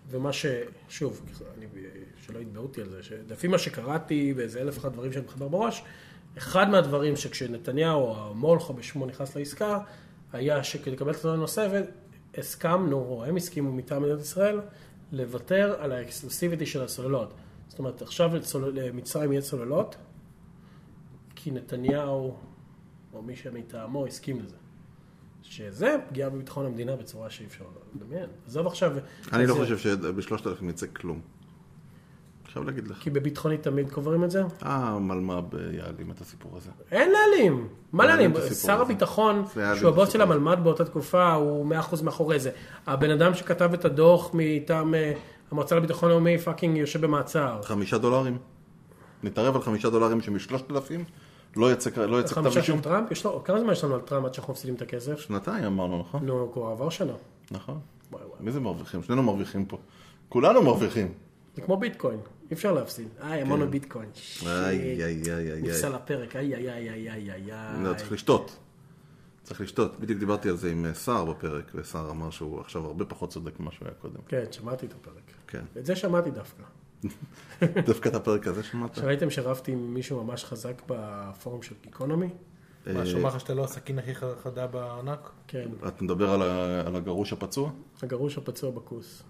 ומה ש... שוב, אני, שלא יתבעו אותי על זה, שלפי מה שקראתי, ואיזה אלף אחד דברים שאני מחבר בראש, אחד מהדברים שכשנתניהו, המולך בשמו נכנס לעסקה, היה שכדי לקבל את הנושא, הסכמנו, או הם הסכימו מטעם מדינת ישראל, לוותר על האקסקלוסיביטי של הסוללות. זאת אומרת, עכשיו למצרים יהיה סוללות, כי נתניהו, או מי שמטעמו, הסכים לזה. שזה פגיעה בביטחון המדינה בצורה שאי אפשר לדמיין. עזוב עכשיו... אני לא חושב שבשלושת אלפים יצא כלום. עכשיו להגיד לך. כי בביטחוני תמיד קוברים את זה? אה, מלמ"ב יעלים את הסיפור הזה. אין להעלים. מה להעלים? שר הביטחון, שהוא הבוס של המלמ"ב באותה תקופה, הוא מאה אחוז מאחורי זה. הבן אדם שכתב את הדוח מטעם המועצה לביטחון לאומי פאקינג יושב במעצר. חמישה דולרים? נתערב על חמישה דולרים שמשלושת אלפים? לא יצא כתב אישום? חמישה של טראמפ? כמה זמן יש לנו על טראמפ עד שאנחנו מפסידים את הכסף? שנתיים אמרנו, נכון? נו, כבר עבר שנה. נכון. מי זה מרוויחים? שנינו מרוויחים פה. כולנו מרוויחים. זה כמו ביטקוין, אי אפשר להפסיד. איי, אמרנו ביטקוין. איי, איי, איי, איי. נפסל הפרק, איי, איי, איי, איי, איי, איי. לא, צריך לשתות. צריך לשתות. בדיוק דיברתי על זה עם שר בפרק, ושר אמר שהוא עכשיו הרבה פחות צודק ממה שהוא היה קודם. כן, שמעתי את הפרק. כן. את זה שמעתי דווקא. דווקא את הפרק הזה שמעת? שראיתם שרבתי עם מישהו ממש חזק בפורום של גיקונומי? מה, שאומר לך שאתה לא הסכין הכי חדה בענק? כן. אתה מדבר על הגרוש הפצוע? הגרוש הפצוע בכוס.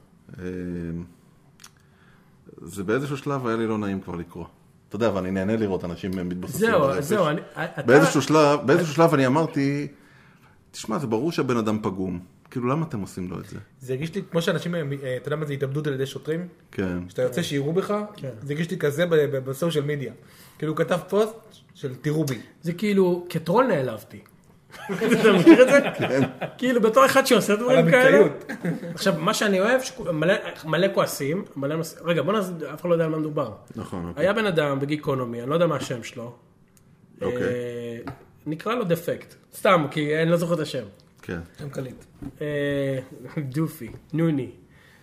זה באיזשהו שלב היה לי לא נעים כבר לקרוא. אתה יודע, ואני נהנה לראות אנשים מתבססים. זהו, זהו. באיזשהו שלב, באיזשהו שלב אני אמרתי, תשמע, זה ברור שהבן אדם פגום. כאילו, למה אתם עושים לו את זה? זה הרגיש לי, כמו שאנשים, אתה יודע מה זה התאבדות על ידי שוטרים? כן. שאתה יוצא שיראו בך, זה הרגיש לי כזה בסושיאל מדיה. כאילו, הוא כתב פוסט של תראו בי. זה כאילו, כטרול נעלבתי. אתה מכיר את זה? כן. כאילו, בתור אחד שעושה דברים כאלה. עכשיו, מה שאני אוהב, מלא כועסים, רגע, בוא נעז, אף אחד לא יודע על מה מדובר. נכון. היה בן אדם בגיקונומי, אני לא יודע מה השם שלו. אוקיי. נקרא לו דפקט. סתם, כי אני לא זוכר את השם. כן. שם קליט. דופי, נוני.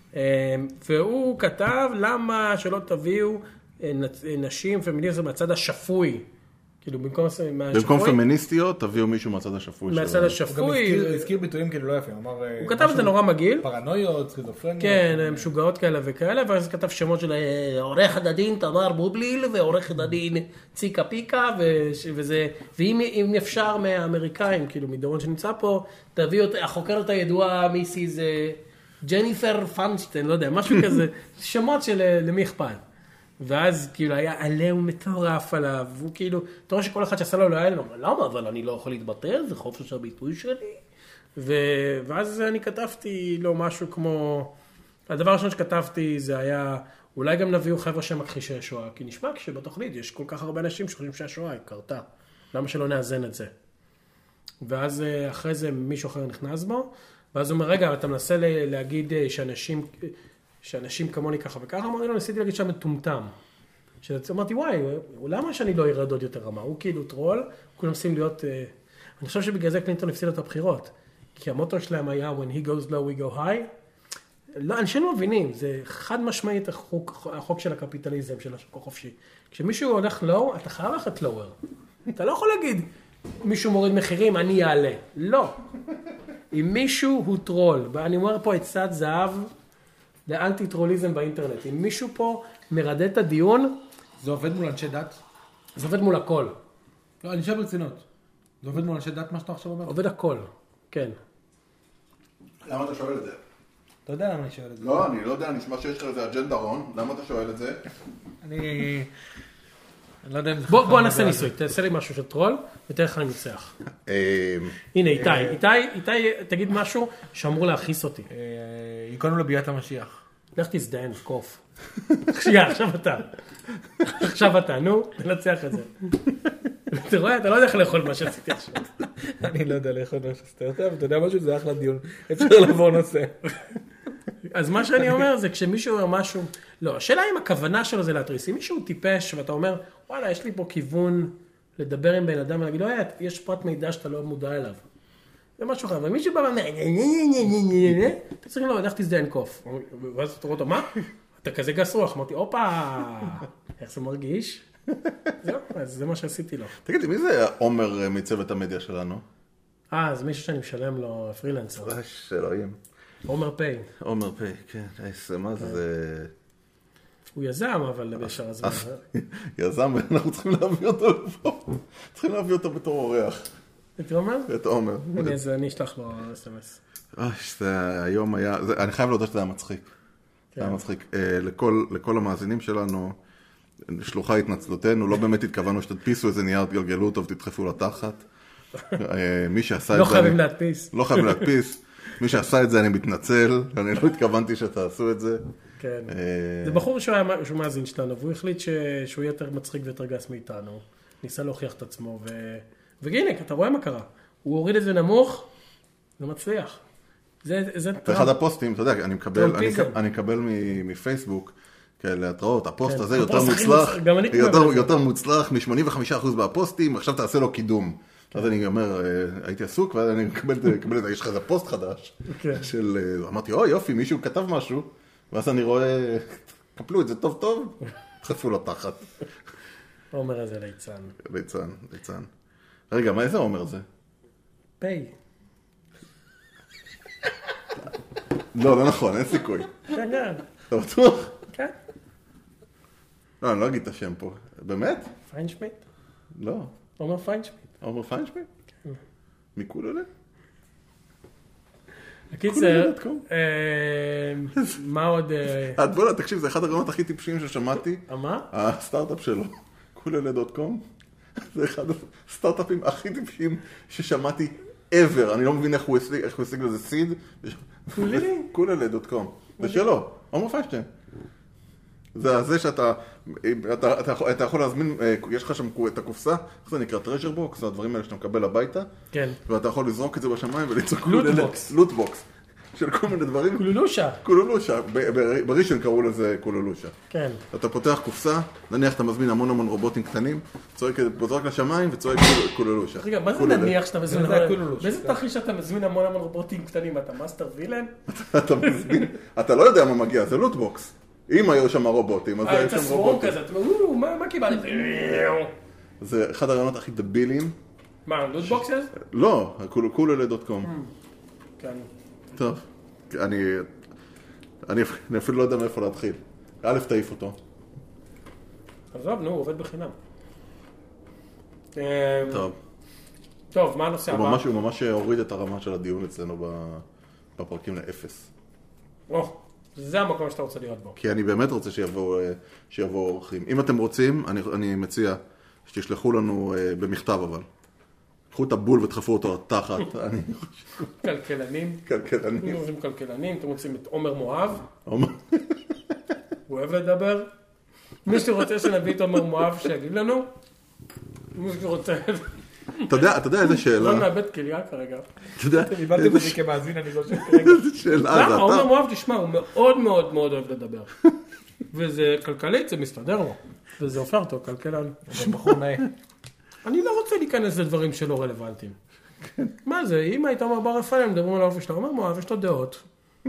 והוא כתב למה שלא תביאו נשים פמיניסטיות מהצד השפוי. כאילו במקום במקום פמיניסטיות תביאו מישהו מהצד השפוי. מהצד השפוי. הוא הזכיר ביטויים כאילו לא יפים. הוא כתב את זה נורא מגעיל. פרנויות, סכיזופרניה. כן, משוגעות כאלה וכאלה, ואז כתב שמות של עורך הדין תמר בובליל ועורך הדין ציקה פיקה, וזה, ואם אפשר מהאמריקאים, כאילו מדורון שנמצא פה, תביאו את החוקרת הידועה מיסיס ג'ניפר פאנסטיין, לא יודע, משהו כזה, שמות של למי אכפת. ואז כאילו היה עליהו מטורף עליו, והוא כאילו, אתה רואה שכל אחד שעשה לו לא היה לו, למה? אבל אני לא יכול להתבטא, זה חופש הביטוי שלי. ו... ואז אני כתבתי לו משהו כמו, הדבר הראשון שכתבתי זה היה, אולי גם נביאו חבר'ה שמכחישי שואה, כי נשמע כשבתוכנית יש כל כך הרבה אנשים שחושבים שהשואה היא קרתה, למה שלא נאזן את זה? ואז אחרי זה מישהו אחר נכנס בו, ואז הוא אומר, רגע, אתה מנסה להגיד שאנשים... שאנשים כמוני ככה וככה, אמרתי לו, ניסיתי להגיד שם מטומטם. אמרתי, וואי, למה שאני לא ארד עוד יותר רמה? הוא כאילו טרול, כולם עושים להיות... אני חושב שבגלל זה קלינטון הפסיד את הבחירות. כי המוטו שלהם היה, when he goes low, we go high. לא, אנשים לא מבינים, זה חד משמעית החוק, החוק של הקפיטליזם, של השוק החופשי. כשמישהו הולך low, אתה חייב ללכת lower. אתה לא יכול להגיד, מישהו מוריד מחירים, אני אעלה. לא. אם מישהו הוא טרול, ואני אומר פה עצת זהב, לאנטי-טרוליזם באינטרנט. אם מישהו פה מרדה את הדיון... זה עובד מול אנשי דת? זה עובד מול הכל. לא, אני חושב ברצינות. זה עובד מול אנשי דת, מה שאתה עכשיו אומר? עובד הכל, כן. למה אתה שואל את זה? אתה יודע למה אני שואל את זה. לא, אני לא יודע, נשמע שיש לך איזה אג'נדה, רון. למה אתה שואל את זה? אני... אני לא יודע אם זה... בוא נעשה ניסוי, תעשה לי משהו של טרול, ותראה איך אני מצליח. הנה, איתי, איתי, איתי, תגיד משהו שאמור להכיס אותי. יקונו לביאת המשיח. לך תזדיין, קוף. שנייה, עכשיו אתה. עכשיו אתה, נו, תנצח את זה. אתה רואה, אתה לא יודע איך לאכול מה שעשיתי עכשיו. אני לא יודע לאכול מה שעשיתי עכשיו, אתה יודע משהו, זה אחלה דיון. אפשר לעבור נושא. אז מה שאני אומר זה כשמישהו אומר משהו, לא, השאלה אם הכוונה שלו זה להתריס, אם מישהו טיפש ואתה אומר, וואלה, יש לי פה כיוון לדבר עם בן אדם, ולהגיד, לא, יש פרט מידע שאתה לא מודע אליו. זה משהו אחר, ומישהו בא ואומר, אתה צריך לו, לך תזדיין קוף. ואז אתה רואה אותו, מה? אתה כזה גס רוח. אמרתי, אופה, איך זה מרגיש? זהו, אז זה מה שעשיתי לו. תגיד לי, מי זה עומר מצוות המדיה שלנו? אה, זה מישהו שאני משלם לו פרילנסר. ממש אלוהים. עומר פיי. עומר פיי, כן. מה זה... הוא יזם, אבל בשביל הזמן. יזם, ואנחנו צריכים להביא אותו לפה. צריכים להביא אותו בתור אורח. את עומר? את עומר. אני אשלח לו אס אם אס. אוי, זה היום היה... אני חייב להודות שזה היה מצחיק. זה היה מצחיק. לכל המאזינים שלנו, שלוחה התנצלותנו, לא באמת התכוונו שתדפיסו איזה נייר, תגלגלו אותו ותדחפו לתחת. מי שעשה את זה... לא חייבים להדפיס. לא חייבים להדפיס. מי שעשה את זה אני מתנצל, אני לא התכוונתי שתעשו את זה. כן. זה בחור שהוא מאזין שלנו, והוא החליט שהוא יהיה יותר מצחיק ויותר גס מאיתנו. ניסה להוכיח את עצמו, והנה, אתה רואה מה קרה. הוא הוריד את זה נמוך, זה מצליח. זה טוב. באחד הפוסטים, אתה יודע, אני מקבל מפייסבוק, כאלה התראות, הפוסט הזה יותר מוצלח, יותר מוצלח מ-שמונים וחמישה אחוז מהפוסטים, עכשיו תעשה לו קידום. אז אני אומר, הייתי עסוק, ואז אני מקבל את זה, יש לך איזה פוסט חדש, של, אמרתי, אוי יופי, מישהו כתב משהו, ואז אני רואה, קפלו את זה טוב טוב, חפו לו תחת. עומר הזה ליצן. ליצן, ליצן. רגע, מה איזה עומר זה? פיי. לא, לא נכון, אין סיכוי. כן, כן. אתה בטוח? כן. לא, אני לא אגיד את השם פה. באמת? פיינשמיט? לא. עומר פיינשמיט. עומר פיינשמיט? כן. מכוללה? הקיצר, מה עוד... בוא'לה, תקשיב, זה אחד הרעיונות הכי טיפשיים ששמעתי. מה? הסטארט-אפ שלו, כוללה דוט קום. זה אחד הסטארט-אפים הכי טיפשיים ששמעתי ever. אני לא מבין איך הוא השיג לזה סיד. כוללה? כוללה דוט קום. זה שלו, עומר פיינשטיין. זה זה שאתה, אתה, אתה, אתה יכול להזמין, יש לך שם את הקופסה, איך זה נקרא טרז'ר בוקס, זה הדברים האלה שאתה מקבל הביתה. כן. ואתה יכול לזרוק את זה בשמיים וליצור לוטבוקס. לוטבוקס. של כל מיני דברים. קולולושה. קולולושה. בראשון קראו לזה קולולושה. כן. אתה פותח קופסה, נניח אתה מזמין המון המון רובוטים קטנים, צועק לשמיים וצועק קולולושה. רגע, מה זה נניח שאתה מזמין המון? באיזה תרחיש שאתה מזמין המון המון רובוטים קטנים? אתה מאסטר וילן? אתה מזמין, אתה לא יודע מה מגיע, זה לוטבוקס. אם היו שם הרובוטים, אז היו שם רובוטים. כזה, אתה אומר, מה קיבלת? זה אחד הרעיונות הכי דבילים. מה, לוטבוקסס? לא, כוללה דוט קום. כן. טוב, אני, אני, אני אפילו לא יודע מאיפה להתחיל. א', תעיף אותו. עזוב, נו, הוא עובד בחינם. טוב. טוב, מה הנושא הבא? הוא ממש הוריד את הרמה של הדיון אצלנו בפרקים לאפס. או, זה המקום שאתה רוצה להיות בו. כי אני באמת רוצה שיבואו אורחים. אם אתם רוצים, אני, אני מציע שתשלחו לנו במכתב אבל. קחו את הבול ותחפו אותו תחת. כלכלנים. כלכלנים. אתם רוצים כלכלנים, אתם רוצים את עומר מואב. עומר. הוא אוהב לדבר. מי שרוצה שנביא את עומר מואב שיגיד לנו. מי שרוצה. אתה יודע, אתה יודע איזה שאלה. לא נאבד כליה כרגע. אתה יודע. דיברתי בזה כמאזין, אני לא חושב כרגע. איזה שאלה. למה? עומר מואב, תשמע, הוא מאוד מאוד מאוד אוהב לדבר. וזה כלכלית, זה מסתדר לו. וזה הופך אותו, כלכלן. זה בחור נאה. אני לא רוצה להיכנס לדברים שלא רלוונטיים. מה זה? אם היית אומר בר רפאל, הם מדברים על האופי שלו, אומר מואב, יש לו דעות.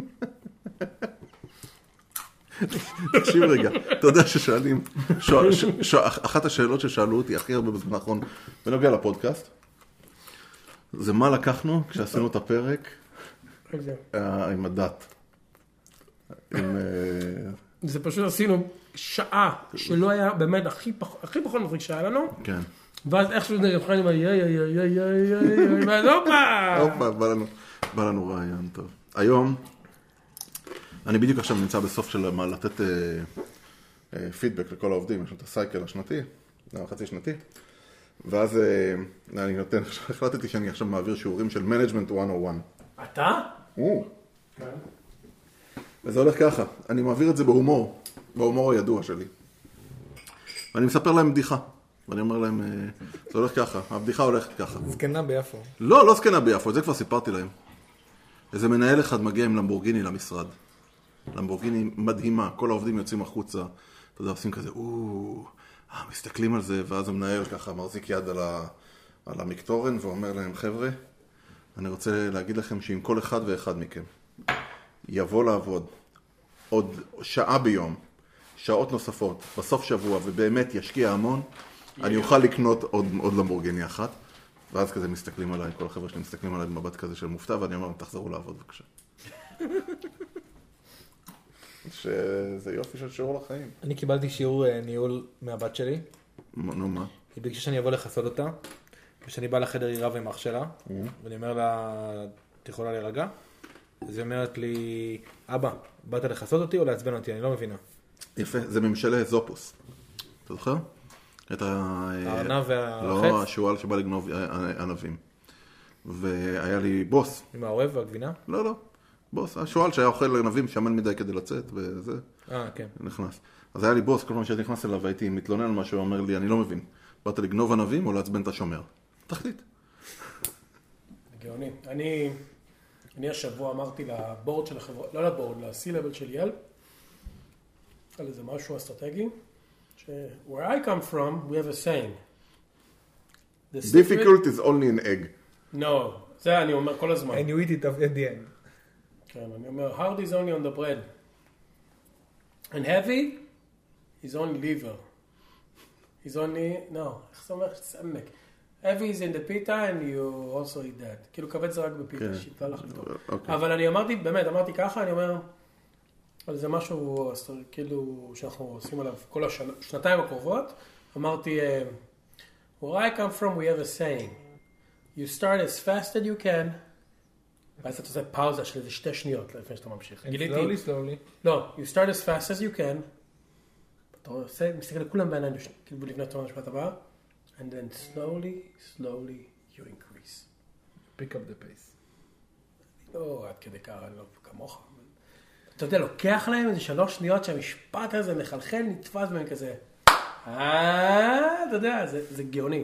תקשיב רגע, אתה יודע ששואלים, אחת השאלות ששאלו אותי הכי הרבה בזמן האחרון, בנוגע לפודקאסט, זה מה לקחנו כשעשינו את הפרק עם הדת. זה פשוט עשינו שעה שלא היה באמת הכי פחות מפריק שהיה לנו. כן. ואז איכשהו נראה עם היי יי יי יי יי יי ואז הופה! הופה, בא לנו רעיון טוב. היום, אני בדיוק עכשיו נמצא בסוף של מה לתת פידבק לכל העובדים, יש לנו את הסייקל השנתי, החצי שנתי, ואז אני נותן, החלטתי שאני עכשיו מעביר שיעורים של מנג'מנט מאה ואחת. אתה? או. כן. וזה הולך ככה, אני מעביר את זה בהומור, בהומור הידוע שלי. ואני מספר להם בדיחה. ואני אומר להם, זה הולך ככה, הבדיחה הולכת ככה. זקנה ביפו. לא, לא זקנה ביפו, את זה כבר סיפרתי להם. איזה מנהל אחד מגיע עם למבורגיני למשרד. למבורגיני מדהימה, כל העובדים יוצאים החוצה, אתה יודע, עושים כזה, אוו, אה, מסתכלים על זה, ואז המנהל ככה מחזיק יד על, ה, על המקטורן, ואומר להם, חבר'ה, אני רוצה להגיד לכם שאם כל אחד ואחד מכם יבוא לעבוד עוד שעה ביום, שעות נוספות, בסוף שבוע, ובאמת ישקיע המון, אני אוכל לקנות עוד, עוד למבורגיני אחת, ואז כזה מסתכלים עליי, כל החבר'ה שלי מסתכלים עליי במבט כזה של מופתע, ואני אומר, תחזרו לעבוד בבקשה. שזה יופי של שיעור לחיים. אני קיבלתי שיעור ניהול מהבת שלי. נו מה? היא ביקשה שאני אבוא לחסות אותה, ושאני בא לחדר היא רב עם אח שלה, ואני אומר לה, את יכולה להירגע? אז היא אומרת לי, אבא, באת לחסות אותי או לעצבן אותי? אני לא מבינה. יפה, זה ממשלה זופוס. אתה זוכר? את הארנב והחץ? לא, השועל שבא לגנוב ענבים. והיה לי בוס. עם העורב והגבינה? לא, לא. בוס, השועל שהיה אוכל ענבים שמן מדי כדי לצאת, וזה. אה, כן. נכנס. אז היה לי בוס, כל פעם שהייתי נכנס אליו, הייתי מתלונן על מה שהוא אומר לי, אני לא מבין. באת לגנוב ענבים או לעצבן את השומר? תחליט. גאוני. אני, אני השבוע אמרתי לבורד של החברה, לא לבורד, ל-C-Level של יל, על איזה משהו אסטרטגי, ש- where I come from, we have a saying. The secret- Difficult is only an egg. No, זה אני אומר כל הזמן. And you eat it at the end. כן, אני אומר, hard is only on the bread. And heavy is only liver. Is only, no, איך זה אומר? סמק. heavy is in the pita and you also eat that. כאילו כבד זה רק בפיתה, שיטה לך לבדוק. אבל אני אמרתי, באמת, אמרתי ככה, אני אומר, אבל זה משהו, כאילו, שאנחנו עושים עליו כל השנתיים הקרובות. אמרתי, where I come from, we have a saying. You start as fast as you can. ואז אתה עושה פאוזה של איזה שתי שניות לפני שאתה ממשיך. slowly, slowly. לא, you start as fast as you can. אתה עושה, מסתכל לכולם בעיניים, כאילו לבנות את המשפט הבא. And then slowly, slowly you increase. Pick up the pace. לא, עד כדי כך, אני לא כמוך. אתה יודע, לוקח להם איזה שלוש שניות שהמשפט הזה מחלחל, נתפס בהם כזה. אה, אתה יודע, זה גאוני.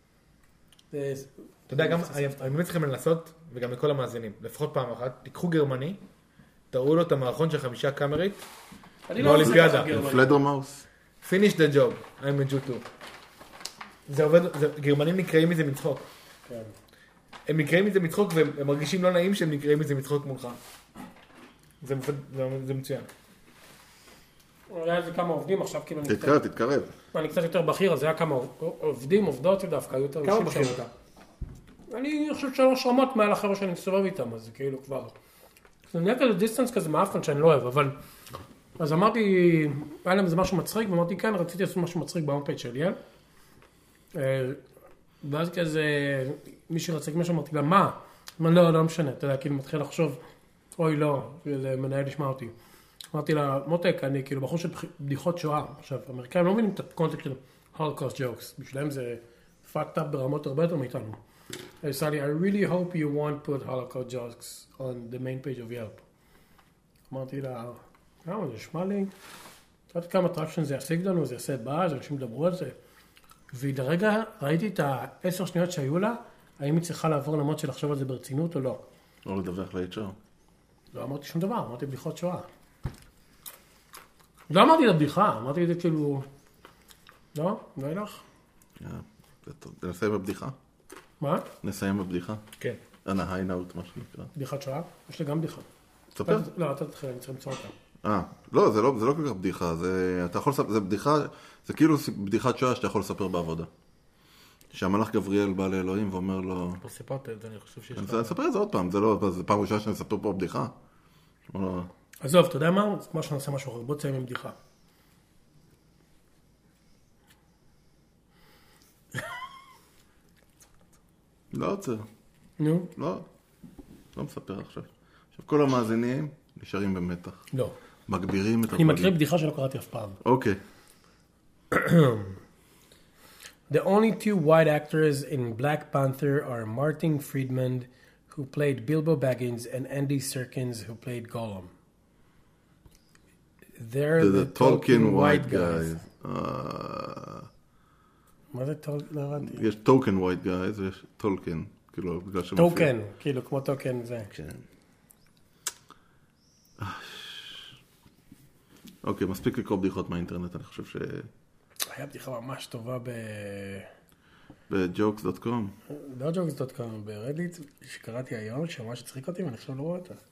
אתה יודע, גם, אני באמת צריכים לנסות, וגם לכל המאזינים, לפחות פעם אחת, תיקחו גרמני, תראו לו את המערכון של חמישה קאמרית, באולימפיאדה. פלדרמאוס. finish the job, I'm a Jew too. זה עובד, גרמנים נקראים מזה מצחוק. כן. הם נקראים מזה מצחוק, והם מרגישים לא נעים שהם נקראים מזה מצחוק מולך. זה, זה, זה מצוין. היה איזה כמה עובדים, עכשיו כאילו... תתקרב, תתקרב. אני קצת יותר בכיר, אז היה כמה עובדים, עובדות דווקא, היו יותר... כמה בכיר אתה? אני חושב שלוש רמות מעל החבר'ה שאני מסתובב איתם, אז זה כאילו כבר... זה נהיה כזה דיסטנס כזה מאפן שאני לא אוהב, אבל... אז אמרתי, היה להם איזה משהו מצחיק, ואמרתי, כן, רציתי לעשות משהו מצחיק בהומפייג' של יל. ואז כזה, מי שרציק משהו, אמרתי לה, מה? אמרתי, לא, לא משנה, אתה יודע, כאילו מתחיל לחשוב, אוי, לא, זה מנהל לשמע אותי. אמרתי לה, מותק, אני כאילו בחור של בדיחות שואה. עכשיו, האמריקאים לא מבינים את הקונטקסט של Holocaust jokes. בשבילם זה fucked up ברמות הרבה יותר מאיתנו. I said, I really hope you won't put Holocaust jokes on the main page of Yelp. אמרתי לה, למה, זה נשמע לי? אתה יודעת כמה טראקשן זה ישיג לנו, זה יעשה באז, אנשים ידברו על זה. ולרגע ראיתי את העשר שניות שהיו לה, האם היא צריכה לעבור למרות של לחשוב על זה ברצינות או לא. לא לדווח ל-אייץ' אר. לא אמרתי שום דבר, אמרתי בדיחות שואה. לא אמרתי את הבדיחה, אמרתי את זה כאילו... לא? לא ילך? נסיים בבדיחה? מה? נסיים בבדיחה? כן. אנה היינאוט, מה שנקרא. בדיחת שואה? יש לי גם בדיחה. תספר? לא, אתה תתחיל, אני צריך למצוא אותה. אה, לא, זה לא, זה לא כל כך בדיחה, זה, אתה יכול לספר, זה בדיחה, זה כאילו בדיחת שואה שאתה יכול לספר בעבודה. שהמלאך גבריאל בא לאלוהים ואומר לו... פה סיפרת את זה, אני חושב שיש... אני אספר את זה עוד פעם, זה לא, זה פעם ראשונה שאני אספר פה בדיחה. עזוב, אתה יודע מה? זה כמו שאני עושה משהו אחר, בוא תסיים עם בדיחה. לא עוצר. נו? לא, לא מספר עכשיו. עכשיו, כל המאזינים נשארים במתח. לא. מגבירים את אני מקריא בדיחה שלא קראתי אף פעם. אוקיי. The only two white actors in Black Panther are Martin Friedman, who played Bilbo Baggins, and Andy Serkins, who played Gollum. They're The, the, the Tolkien white guys. guys. Uh, מה זה טולקין? לא הבנתי. יש Token white guys ויש טולקין, כאילו, בגלל שמופיע. טוקן, כאילו, כמו טוקן זה. כן. אוקיי, מספיק לקרוא בדיחות מהאינטרנט, אני חושב ש... היה בדיחה ממש טובה ב... ב-jokes דוט קום. לא ג'וקס דוט קום, ברדיט, שקראתי היום, שממש הצחיק אותי, ואני עכשיו לא רואה אותה.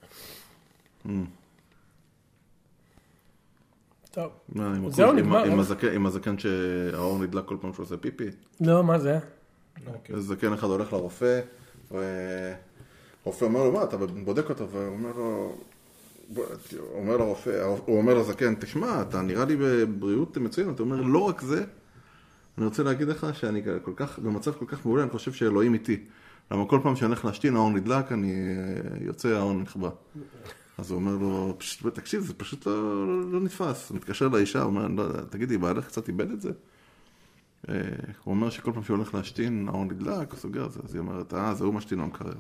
טוב. זהו, נגמר. עם הזקן שהאור נדלק כל פעם שהוא עושה פיפי. לא, מה זה? אז זקן אחד הולך לרופא, ורופא אומר לו, מה, אתה בודק אותו, והוא אומר לו, אומר לרופא, הוא אומר לזקן, תשמע, אתה נראה לי בבריאות מצוין, אתה אומר, לא רק זה, אני רוצה להגיד לך שאני כל כך, במצב כל כך מעולה, אני חושב שאלוהים איתי. למה כל פעם שאני הולך להשתין, האון נדלק, אני יוצא, האון נכבה. אז הוא אומר לו, תקשיב, זה פשוט לא, לא נתפס. הוא מתקשר לאישה, הוא אומר, תגידי, בעלך קצת איבד את זה? הוא אומר שכל פעם שהוא הולך להשתין, האון נדלק, הוא סוגר את זה. אז היא אומרת, אה, זהו משתין המקרר.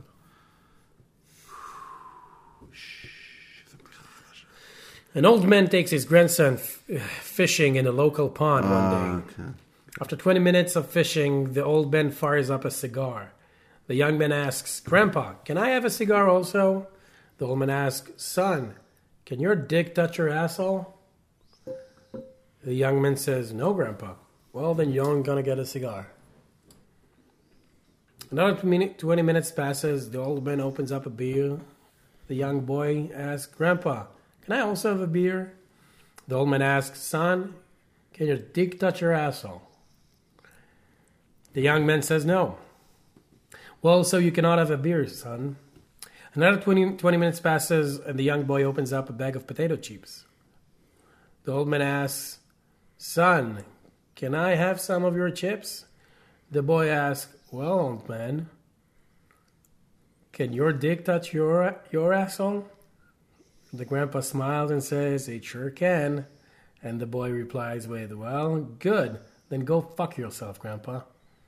An old man takes his grandson f- fishing in a local pond ah, one day. Okay. After twenty minutes of fishing, the old man fires up a cigar. The young man asks, Grandpa, can I have a cigar also? The old man asks, Son, can your dick touch your asshole? The young man says, No, Grandpa. Well, then you ain't gonna get a cigar. Another twenty minutes passes. The old man opens up a beer. The young boy asks, Grandpa, can I also have a beer? The old man asks, Son, can your dick touch your asshole? The young man says, No. Well, so you cannot have a beer, son. Another twenty, twenty minutes passes, and the young boy opens up a bag of potato chips. The old man asks, Son, can I have some of your chips? The boy asks, Well, old man, can your dick touch your, your asshole? The grandpa smiles and says, It sure can. And the boy replies with, Well, good. Then go fuck yourself, Grandpa.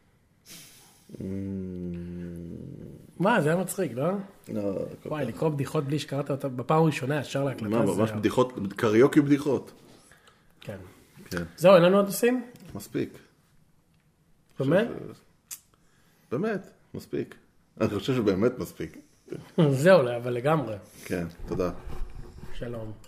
מה, זה היה מצחיק, לא? לא. וואי, לקרוא בדיחות בלי שקראת אותה בפעם הראשונה, אפשר להקלטה. מה, ממש בדיחות, קריוקי בדיחות. כן. זהו, אין לנו עוד נושאים? מספיק. באמת? באמת, מספיק. אני חושב שבאמת מספיק. זהו, אבל לגמרי. כן, תודה. שלום.